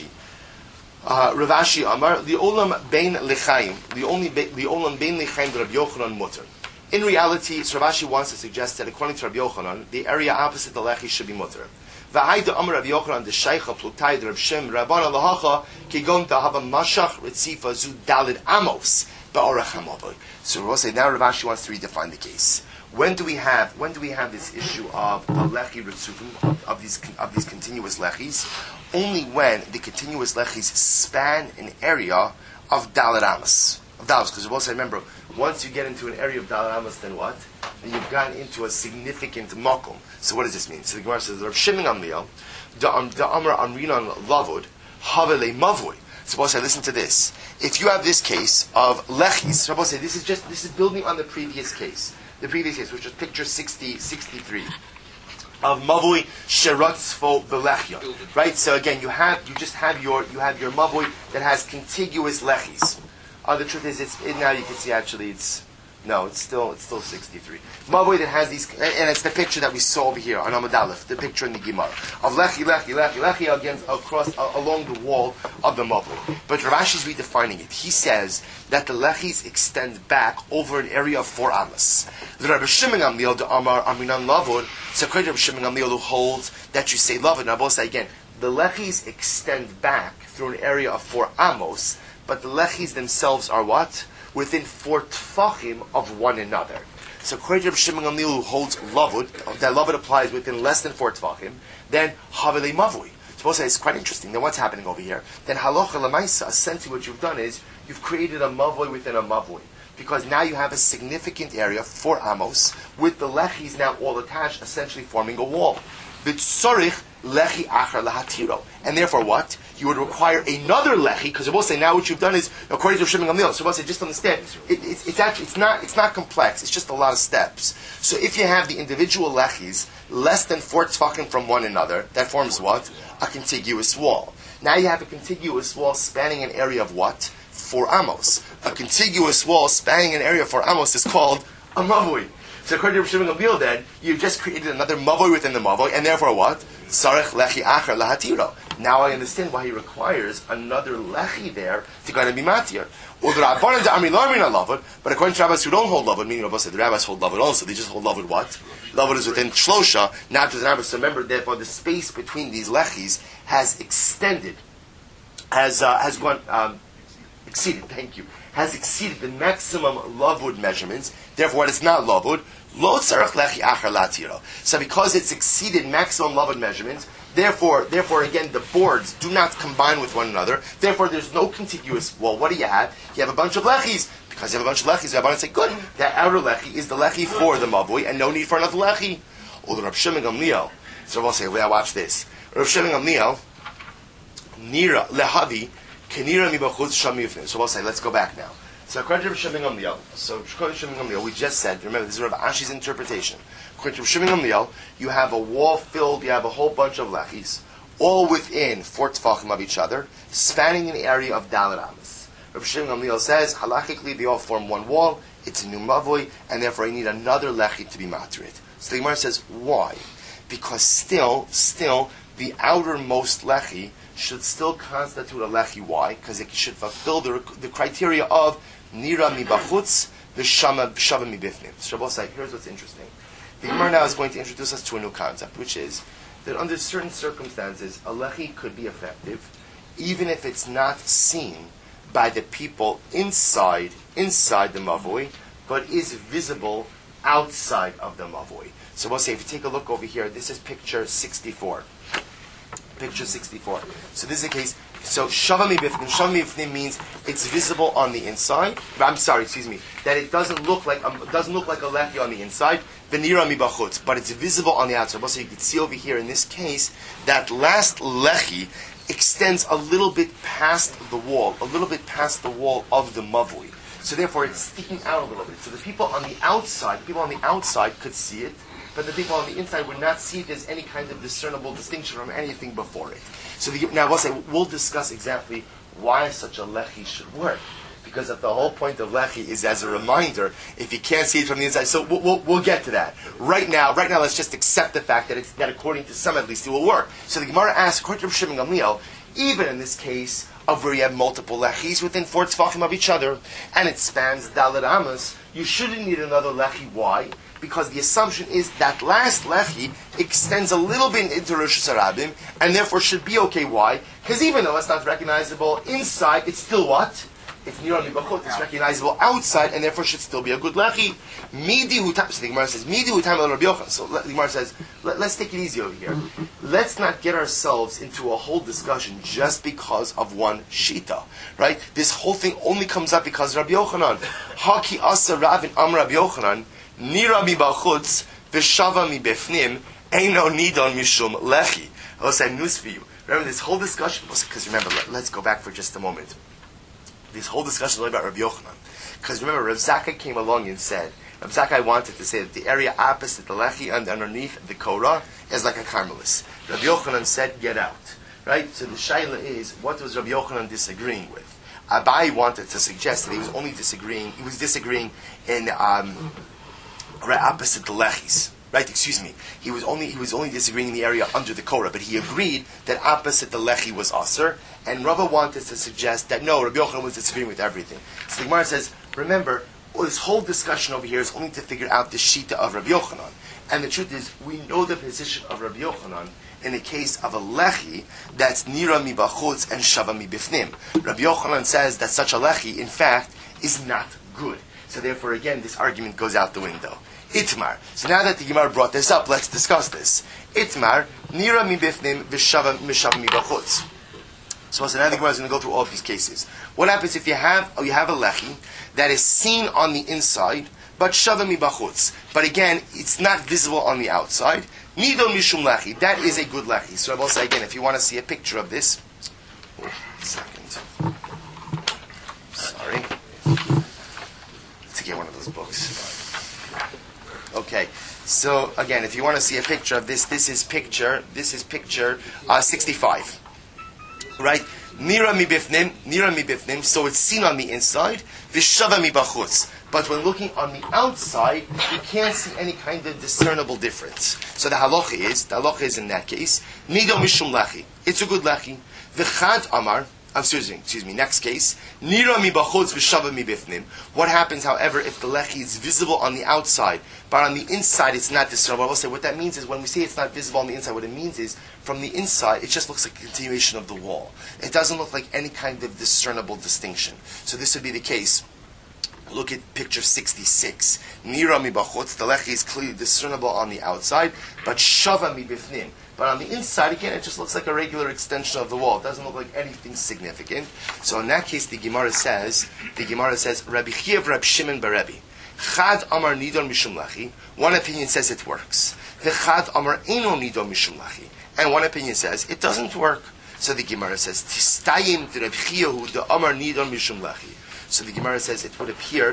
Rav Ashi Amar, the Olam Bein Lechaim, the Olam Bein Lechaim Rabbi Yochanan Mutter. In reality, Rav Ashi wants to suggest that according to Rabbi Yochanan, the area opposite the Lechi should be Mutter. V'hayda Amar Rabbi Yochanan the Sheicha Plutai the Rav Shem Rabbana Lahacha Kigon Tahava Mashach Ritzifa Zu Dalid Amos Ba'orach Hamavoy. So we'll say now Rav Ashi wants to redefine the case. When do we have this issue of the lechi ritzuvim, of these continuous lechis? Only when the continuous lechis span an area of Dalet Amos. Because we'll also remember, once you get into an area of Dalet Amos, then what? Then you've gotten into a significant makom. So what does this mean? So the Gemara says, Rav Shimon Gamliel, the Amar Amrinan Lavud, Havele Mavui. So we'll say, listen to this. If you have this case of lechis, Rabbi say, this is building on the previous case. The previous case, which was picture 63. of mavui sheratzfo v'lechia. Right. So again, you just have your mavui that has contiguous lechis. The truth is, now you can see actually it's still 63. Mavui that has these, and it's the picture that we saw over here on Amud Aleph, the picture in the Gemara of lechi against along the wall of the mavui. But Rav Ashi is redefining it. He says that the lechis extend back over an area of 4 amas. The Rabbi Shimon Gamliel de Amar Aminan Lavud. So Rabbi Shimon Gamliel who holds that you say lavud. Now I will say again, the lechis extend back through an area of 4 amos, but the lechis themselves are what? Within 4 tfachim of one another. So according to Rabbi Shimon Gamliel who holds lavud, that lavud applies within less than 4 tfachim, then havele mavui. Suppose it's quite interesting. Then what's happening over here? Then halacha lemaisa, essentially what you've done is you've created a mavui within a mavui. Because now you have a significant area, 4 amos, with the lechis now all attached, essentially forming a wall. V'tzorich lechi achar lahatiro. And therefore what? You would require another lechi, because we'll say now what you've done is, according to Shimon Gamliel, so we'll say just understand, it's not complex, it's just a lot of steps. So if you have the individual lechis less than 4 tfachim from one another, that forms what? A contiguous wall. Now you have a contiguous wall spanning an area of what? 4 amos. A contiguous wall spanning an area of 4 amos is called a mavui. So according to Rav Shimon Gamliel, then you just created another mavui within the mavui, and therefore what? Sarech lechi achar lahatiro. Now I understand why he requires another lechi there to go and be matir. But according to rabbis who don't hold lavud, meaning Rabbi said the rabbis hold lavud also, they just hold lavud what? Lavud is within shlosha, not within rabbis. So remember, therefore, the space between these lechis has extended, has exceeded the maximum lavud measurements. Therefore, it is not lavud. Lo tzarech lechi achar latiro. So because it's exceeded maximum lavud measurements, therefore, again, the boards do not combine with one another. Therefore, there's no contiguous wall. What do you have? You have a bunch of lechis. Because you have a bunch of lechis, you have to say, good, that outer lechi is the lechi for the mavui, and no need for another lechi. Or the Rav Shimon Gamliel. So we'll say, well, watch this. Rav Shimon Gamliel, nira lehavi, kenira mibachutz sham yifnim. So we'll say, let's go back now. So according to Rav Shimon Gamliel, we just said, remember, this is Rav Ashi's interpretation. According to Rav Shimon Gamliel, you have a wall filled, you have a whole bunch of lechis, all within 4 tfachim of each other, spanning an area of dalet amas. Rav Shimon Gamliel says, halachically, they all form one wall, it's a new mavui, and therefore you need another lechi to be matrit. So the Gemara says, why? Because still, the outermost lechi should still constitute a lechi. Why? Because it should fulfill the criteria of nira mibachutz v'shava mibifnim. Shabbos say, here's what's interesting. The Gemara now is going to introduce us to a new concept, which is that under certain circumstances, a lechi could be effective, even if it's not seen by the people inside the mavui, but is visible outside of the mavui. So we'll say, if you take a look over here, this is picture 64. Picture 64. So this is a case. So shava mibifnim means it's visible on the inside. That it doesn't look like a lechi on the inside. V'nira mibachutz, but it's visible on the outside. So you can see over here in this case that last lechi extends a little bit past the wall of the mavui. So therefore, it's sticking out a little bit. So the people on the outside could see it, but the people on the inside would not see it as any kind of discernible distinction from anything before it. So now we'll discuss exactly why such a lechi should work, because if the whole point of lechi is as a reminder, if you can't see it from the inside, so we'll get to that. Right now, let's just accept the fact that according to some at least it will work. So the Gemara asks, according to Rav Shimon Gamliel, even in this case of where you have multiple lechis within 4 tefachim of each other, and it spans dalet amas, you shouldn't need another lechi. Why? Because the assumption is that last lechi extends a little bit into Rosh Hashanah, and therefore should be okay. Why? Because even though it's not recognizable inside, it's still what? It's nira mibachut. It's recognizable outside, and therefore should still be a good lechi. Midi hutam. So the Gemara says, Midi hutam el Rabbi Yochanan. So the Gemara says, let's take it easy over here. Let's not get ourselves into a whole discussion just because of one shita, right? This whole thing only comes up because of Rabbi Yochanan. Haki asa Ravin am Rabbi Yochanan. Nira mibachutz v'shava mibefnim eino nidon mishum lechi. I'll say news for you. Remember this whole discussion, because remember, let's go back for just a moment. This whole discussion is about Rabbi Yochanan. Because remember, Rav Zaka came along and said Rabbi Zakkai wanted to say that the area opposite the lechi and underneath the korah is like a carmelis. Rabbi Yochanan said, get out. Right? So the shaila is, what was Rabbi Yochanan disagreeing with? Abai wanted to suggest that he was disagreeing in right opposite the lechis. Right, excuse me. He was only disagreeing in the area under the korah, but he agreed that opposite the lechi was aser, and Rava wanted to suggest that no, Rabbi Yochanan was disagreeing with everything. So the Gemara says, remember, this whole discussion over here is only to figure out the shita of Rabbi Yochanan. And the truth is, we know the position of Rabbi Yochanan in the case of a lechi that's nira mi bachutz and shava mi bifnim. Rabbi Yochanan says that such a lechi, in fact, is not good. So therefore, again, this argument goes out the window. Itmar. So now that the Gemara brought this up, let's discuss this. Itmar, nira mi bifnim v'shava mi bachutz. So now the Gemara is going to go through all of these cases. What happens if you have a lechi that is seen on the inside, but shava mi bachutz? But again, it's not visible on the outside. Nido mishum lechi. That is a good lechi. So I will say again, if you want to see a picture of this, second. Sorry. Let's get one of those books. Okay. So again, if you want to see a picture of this, this is picture 65. Right? Nira mi bifnim, so it's seen on the inside, v'shava mi bachutz. But when looking on the outside, you can't see any kind of discernible difference. So the halacha is in that case, nido mishum lechi. It's a good lechi. V'chad amar, excuse me, next case, nira mi bachutz v'shava mi bifnim. What happens, however, if the lechi is visible on the outside, but on the inside it's not discernible? I will say what that means is, when we say it's not visible on the inside, what it means is, from the inside, it just looks like a continuation of the wall. It doesn't look like any kind of discernible distinction. So this would be the case. Look at picture 66. Nira mi bachutz, the lechi is clearly discernible on the outside, but shava mi bifnim. But on the inside, again, it just looks like a regular extension of the wall. It doesn't look like anything significant. So in that case, the Gemara says, Rabbi Chiev Rab Shimon Barebi. Chad Amar Nidon Mishum Lechi. One opinion says it works. The Chad Amar Eno Nidon Mishum Lechi. And one opinion says it doesn't work. So the Gemara says, Tistayim to Reb Chiyahu the Amar Nidon Mishum Lechi. So the Gemara says it would appear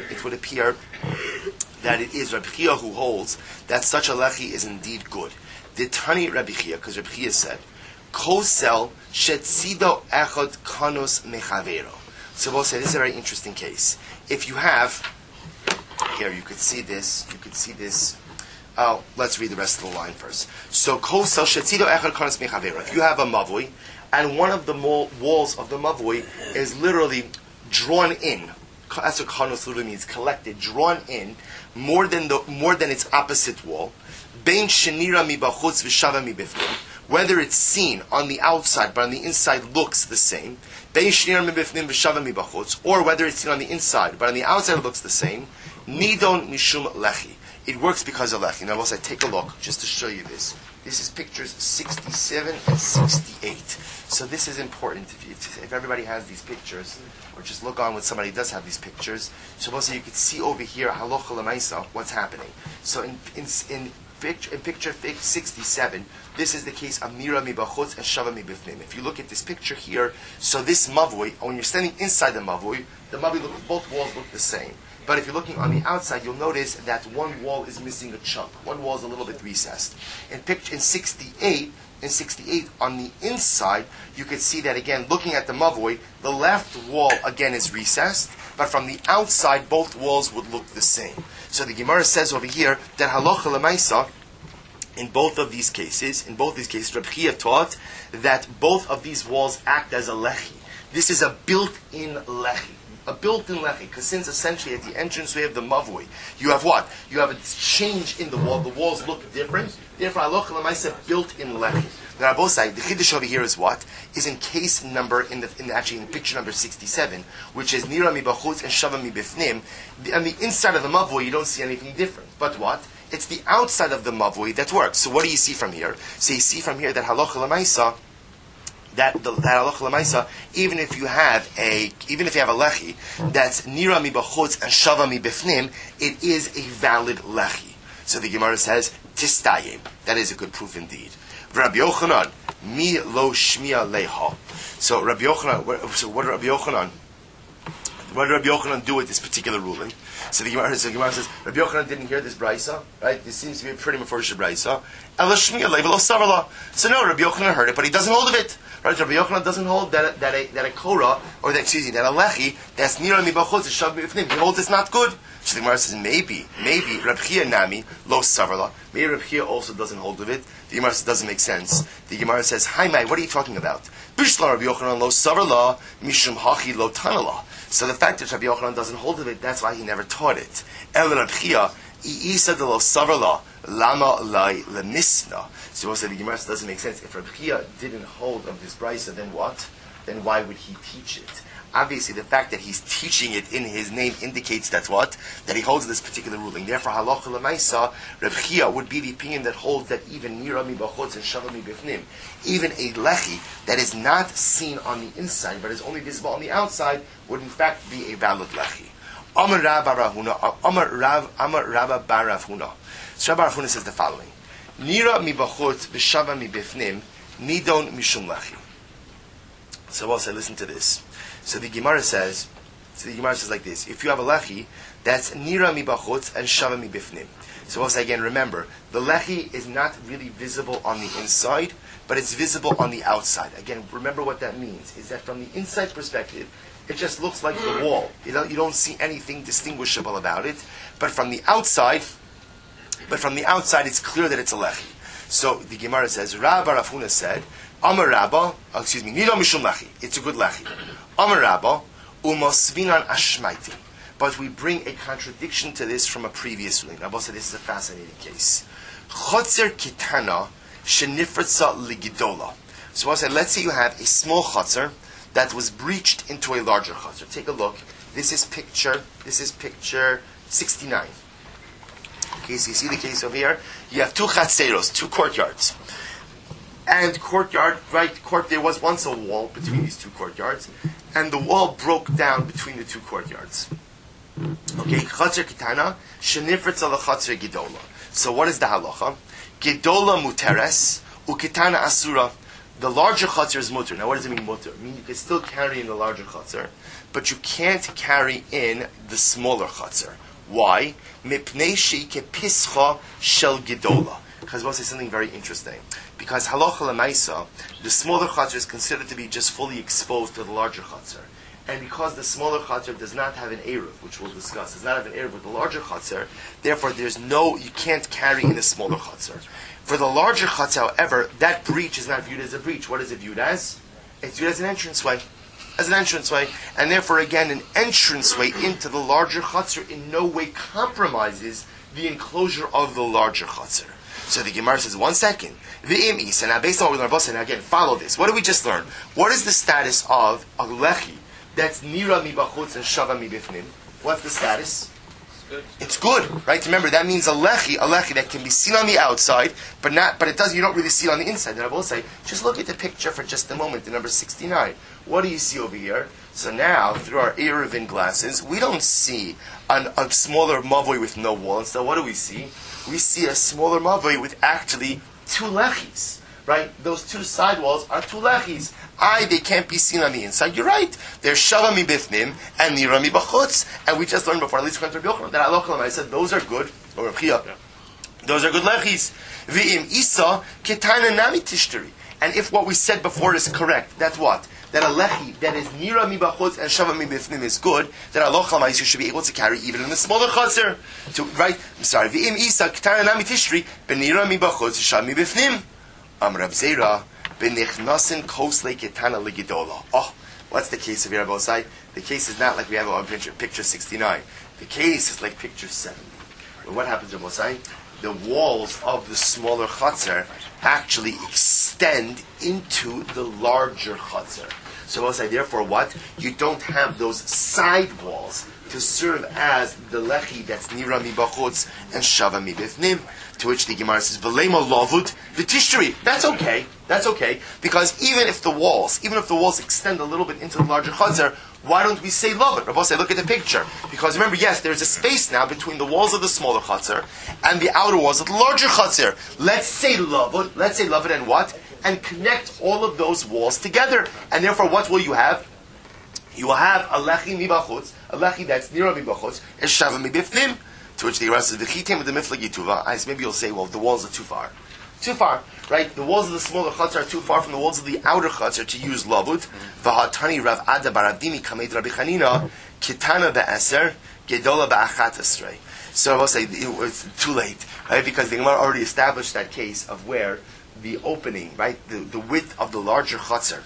that it is Reb Chiyahu who holds that such a lechi is indeed good. The Tani Reb Chiyahu, because Reb Chiyahu said, Kosel shetzido echad kanos mechavero. So we'll say this is a very interesting case. If you have here, you could see this. Oh, let's read the rest of the line first. So, kosel shetzido echad kanos mechavero. If you have a mavui, and one of the walls of the mavui is literally drawn in. That's what kanos literally means, collected, drawn in, more than its opposite wall. Bein shenira mi bachutz v'shava mi bifnim. Whether it's seen on the outside but on the inside looks the same. Bein shenira mi bifnim v'shava mi bachutz. Or whether it's seen on the inside but on the outside it looks the same. Nidon mishum lechi. It works because of lechi. Now, also take a look just to show you this. This is pictures 67 and 68. So this is important. If everybody has these pictures, or just look on when somebody does have these pictures. So also you can see over here halacha l'maisa what's happening. So in picture 67, this is the case of nira mi bachutz and shava mi bifnim. If you look at this picture here, so this mavui, when you're standing inside the mavui both walls look the same. But if you're looking on the outside, you'll notice that one wall is missing a chunk. One wall is a little bit recessed. In 68, on the inside, you could see that again, looking at the mavui, the left wall again is recessed, but from the outside, both walls would look the same. So the Gemara says over here that halacha l'maisa, in both these cases, Reb Chia taught that both of these walls act as a lechi. This is a built-in lechi. A built-in lechi, because since essentially at the entranceway of the mavui, you have what? You have a change in the wall. The walls look different. Therefore, halacha l'maisa built-in lechi. Now, Rabosai, the chiddush over here is what? Is in case number in picture number 67, which is nira mi bachutz and shava mi bifnim. On the inside of the mavui, you don't see anything different. But what? It's the outside of the mavui that works. So what do you see from here? So you see from here that halacha l'maisa, that halacha l'maisa, even if you have a lechi that's nira mi bachutz and shava mi bifnim, it is a valid lechi. So the Gemara says tistayim. That is a good proof indeed. Rabbi Yochanan mi lo shmiya leha. So Rabbi Yochanan. So what Rabbi Yochanan? What did Rabbi Yochanan do with this particular ruling? So the Gemara says, Rabbi Yochanan didn't hear this brisa, right? This seems to be a pretty mafurish brisa. So no, Rabbi Yochanan heard it, but he doesn't hold of it. Right? Rabbi Yochanan doesn't hold that a korah, or that a lechi, that's nira mibachutz, is shav mibifnim. He holds it's not good. So the Gemara says, maybe Rabbi Chia nami lo savarla. Maybe Rabbi Chia also doesn't hold of it. The Gemara says, doesn't make sense. The Gemara says, hi mai, what are you talking about? Bishla Rabbi Yochanan lo savarla, mishum hachi lo tanala. So the fact that Rabbi Yochanan doesn't hold of it, that's why he never taught it. El Rabbi Chia, Isa de lo savarla, lama lai lemisna. So also the Gemara doesn't make sense. If Rabbi Chia didn't hold of this brisa, then what? Then why would he teach it? Obviously, the fact that he's teaching it in his name indicates that's what? That he holds this particular ruling. Therefore, halacha l'maisa, Rabbi Chia would be the opinion that holds that even nira mi bachutz and shava mi bifnim, even a lechi that is not seen on the inside but is only visible on the outside, would in fact be a valid lechi. Amar Rabba bar Rav Huna. So Rabbi Rav Huna says the following: Nira mi bachutz v'shava mi bifnim nidon mishum lechi. So we'll say, listen to this. So the Gemara says like this: if you have a lechi, that's nira mi bachutz and shava mi bifnim. So we'll say again, remember, the lechi is not really visible on the inside, but it's visible on the outside. Again, remember what that means, is that from the inside perspective, it just looks like the wall. You don't see anything distinguishable about it. But from the outside, it's clear that it's a lechi. So the Gemara says, Rabba Rav Huna said, Amar Rabba, Nidon mishum lechi. It's a good lechi. Amar Rabba, umosvinan ashmaiti. But we bring a contradiction to this from a previous ruling. Rabba said this is a fascinating case. Chotzer kitana shenifratza ligidola. So I said, let's say you have a small chotzer that was breached into a larger chotzer. Take a look. This is picture 69. Okay, so you see the case over here. You have two chatzeros, two courtyards. And there was once a wall between these two courtyards, and the wall broke down between the two courtyards. Okay, chatzer kitana shenifratza lachatzer gidola. So what is the halacha? Gidola muteres ukitana asura. The larger chatzar is mutter. Now what does it mean mutter? It means you can still carry in the larger chatzar, but you can't carry in the smaller chatzar. Why? Mipnei sheike pischa shel gidola. Because we'll say something very interesting. Because halacha l'maisa, the smaller chatzar is considered to be just fully exposed to the larger chatzar. And because the smaller chatzar does not have an eruv, which we'll discuss, does not have an eruv with the larger chatzar, therefore you can't carry in a smaller chatzar. For the larger chatzar, however, that breach is not viewed as a breach. What is it viewed as? It's viewed as an entranceway. And therefore, again, an entranceway into the larger chatzar in no way compromises the enclosure of the larger chatzar. So the Gemara says, 1 second. V'im isa. Now, based on what we learned, and again, follow this. What did we just learn? What is the status of a lechi that's nira mi bachutz and shava mi bifnim? What's the status? It's good, right? Remember, that means a lechi that can be seen on the outside, but you don't really see it on the inside. And I will say, just look at the picture for just a moment, the number 69. What do you see over here? So now, through our Eruvin glasses, we don't see a smaller mavoi with no wall. Instead, what do we see? We see a smaller mavoi with actually two lechis, right? Those two side walls are two lechis. They can't be seen on the inside. You're right. They're shava mi bifnim and nira mi bachutz. And we just learned before, at least Rabbi Yochanan, that halacha I said those are good. Or Rabbi Chia, those are good lechis. V'im isa ketana nami tishteri. And if what we said before is correct, that's what? That a lechi that is nira mi bachutz and shava mi bifnim is good. That halacha you should be able to carry even in the smaller chaser. Right? I'm sorry. V'im isa ketana nami tishteri benira mi bachutz shava mi bifnim. Rav Zera. Oh, what's the case of here, Rabbi? The case is not like we have on picture 69. The case is like picture 70. Well, what happens, Rabbi? The walls of the smaller chatzar actually extend into the larger chatzar. So Rabbi, therefore, what? You don't have those side walls to serve as the lechi that's nira mi bachutz and shava mi bifnim. To which the Gemara says, "V'lema lavud v'tishteri." That's okay, because even if the walls extend a little bit into the larger chatzar, why don't we say lavud? Rabbi say, look at the picture. Because remember, yes, there's a space now between the walls of the smaller chatzar and the outer walls of the larger chatzar. Let's say lavud, and what? And connect all of those walls together. And therefore, what will you have? You will have a lechi mi bachutz, A lechi that's nira mibachutz is shava mibifnim. To which the Gemara says, "V'chitem with the miflag yituva." Maybe you'll say, "Well, the walls are too far." Too far, right? The walls of the smaller chutzner are too far from the walls of the outer chutzner to use lavud. V'hatani Rav Ada Baravdimi Kamed Rabbi Chanina Kitana be'eser Gedola be'achat esrei. So I will say it's too late, right? Because the Gemara already established that case of where the opening, right, the width of the larger chutzner,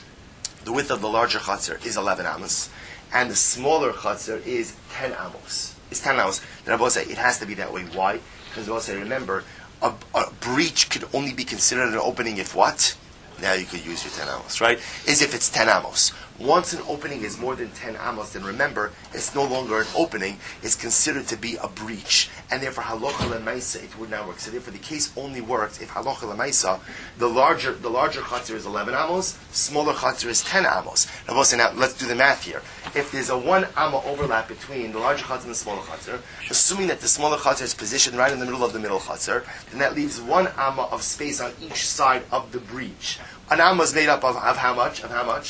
is 11 amos, and the smaller chutzner is 10 amos. It's 10 amos. Then I will say it has to be that way. Why? Because I will say, remember, a breach could only be considered an opening if what? Now you could use your 10 amos, right? Is if it's 10 amos. Once an opening is more than 10 amos, then remember, it's no longer an opening, it's considered to be a breach. And therefore, halacha lemaisa, it would not work. So therefore, the case only works if halacha lemaisa, the larger chutzner is 11 amos, smaller chutzner is 10 amos. Now let's do the math here. If there's a 1 amma overlap between the larger chutzner and the smaller chutzner, assuming that the smaller chutzner is positioned right in the middle of the middle chutzner, then that leaves 1 amma of space on each side of the breach. An amma is made up of how much?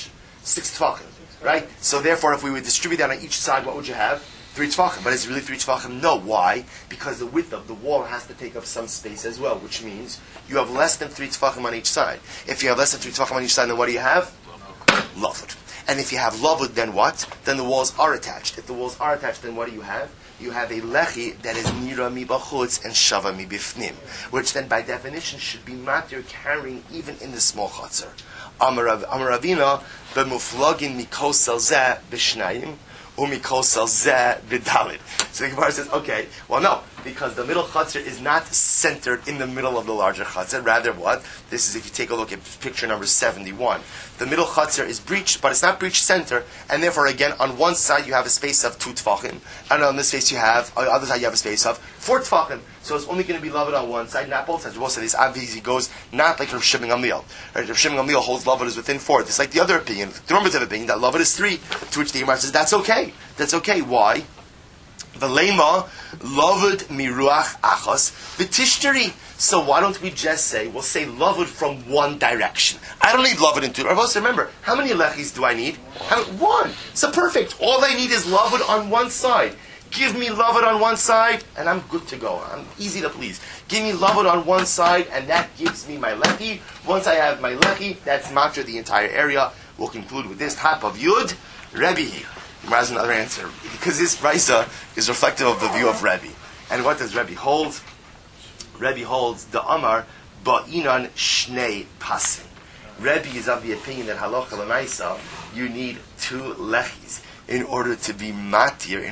6 tefachim, right? So therefore, if we would distribute that on each side, what would you have? 3 tefachim. But is it really 3 tefachim? No. Why? Because the width of the wall has to take up some space as well, which means you have less than 3 tefachim on each side. If you have less than 3 tefachim on each side, then what do you have? Lavud. And if you have lavud, then what? Then the walls are attached. If the walls are attached, then what do you have? You have a lechi that is nira mibachutz and shava mibifnim, which then by definition should be matir carrying even in the small chutzner. Amar Ravina b'muflagin mikosel zeh b'shnayim umikosel zeh b'dalit. So the Gemara says, okay, well no, because the middle chutzner is not centered in the middle of the larger chutzner. Rather, what? This is if you take a look at picture number 71. The middle chutzner is breached, but it's not breached center, and therefore again on one side you have a space of 2 tefachim, and on this space on the other side you have a space of 4 tefachim. So it's only going to be lavud on one side, not both sides. Both sides. This obviously goes not like Rav Shimon Gamliel. Right? Rav Shimon Gamliel holds lavud is within 4. It's like the other opinion, the normative opinion that lavud is 3. To which the Gemara says that's okay. That's okay. Why? V'leima lavud miruach achos v'tishteri. So why don't we just say, we'll say lavud from one direction. I don't need lavud in 2. Remember, how many lechis do I need? 1. So perfect. All I need is lavud on one side. Give me lavud on one side, and I'm good to go. I'm easy to please. Give me lavud on one side, and that gives me my lechi. Once I have my lechi, that's matra the entire area. We'll conclude with this top of Yud, Rebbe. Has another answer. Because this brisa is reflective of the view of Rebbe. And what does Rebbe hold? Rebbe holds the Amar Ba'inan Shnei Pasim. Rebbe is of the opinion that halacha l'maisa, you need 2 lechis in order to be matir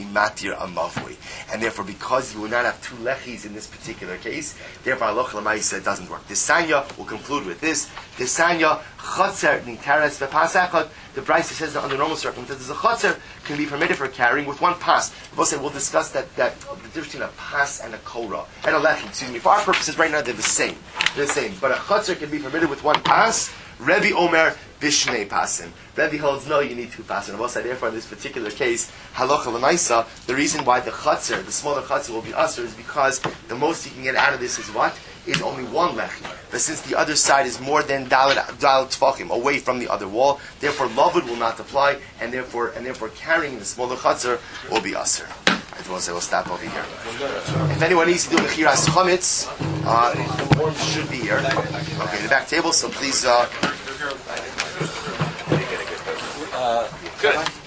a mavui. And therefore, because you will not have 2 lechis in this particular case, therefore halacha l'maisa doesn't work. The Sanya, we'll conclude with this. The Sanya, Chatzer Nitares V'Pasachot. The Brisa says that under normal circumstances, a Chatzer can be permitted for carrying with 1 pas. We'll discuss that the difference between a pas and a kora, and a lechi, excuse me. For our purposes right now, they're the same. But a Chatzer can be permitted with 1 pas. Rebbe Omer Bishnei Pasim. Rebbe holds no, you need 2 pasim. Therefore, in this particular case, halacha l'maisa, the reason why the chutzner, the smaller chutzner, will be usher is because the most you can get out of this is what? Is only 1 lechi. But since the other side is more than dalet tefachim away from the other wall, therefore lavud will not apply, and therefore carrying the smaller chutzner will be usher. I will say we'll stop over here. If anyone needs to do mechiras chametz, the forms should be here. Okay, the back table. So please. Good.